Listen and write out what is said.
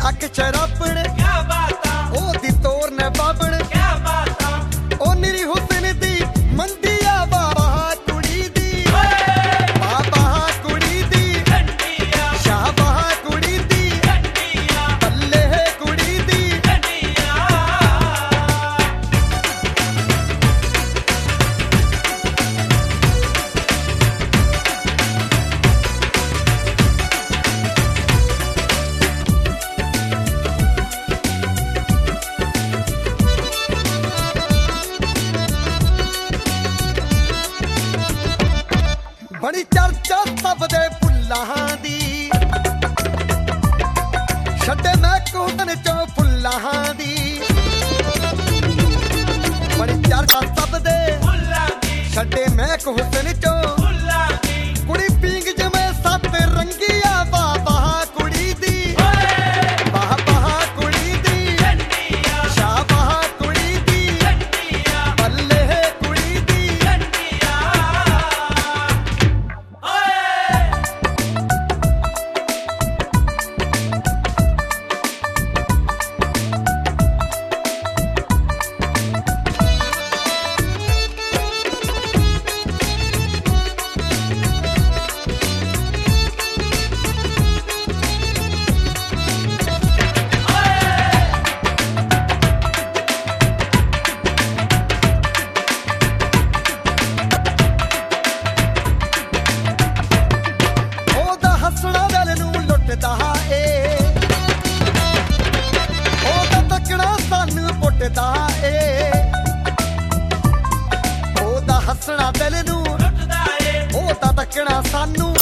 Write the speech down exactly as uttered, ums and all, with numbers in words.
ਅੱਖ ਚਰਾਪਣ ਕਿਆ ਬਾਤਾਂ ਉਹਦੀ ਤੋਰ ਨੇ ਬਾਬਣ ਕਿਆ ਬਾਤਾਂ ਉਹ ਨਿਰੀ ਹੁਸਨ ਦੀ ਮੰਡੀ ਆ ਬਾਬਾ ਕੁੜੀ ਦੀ ਬਾਬਾ ਕੁੜੀ ਦੀ ਡੰਡੀਆਂ ਸ਼ਾਬਾਹ ਕੁੜੀ ਦੀ ਡੰਡੀਆਂ ਬੱਲੇ ਕੁੜੀ ਦੀ ਡੰਡੀਆਂ बड़ी चर्चा सब दे फुल्लां दी छड्डे मैं कोहन चो फुल्लां दी बड़ी चर्चा सब दे फुल्लां दी छड्डे मैं कोहन चो फुल्लां दी कुड़ी पींग जमे सत रंगिया बाबा कुड़ी दी बाबा कुड़ी दी डंडियां शाबाह कुड़ी दी डंडियां बल्ले कुड़ी दी डंडियां हसना दिल नूं लुटदा ए ओ तां तकना सानू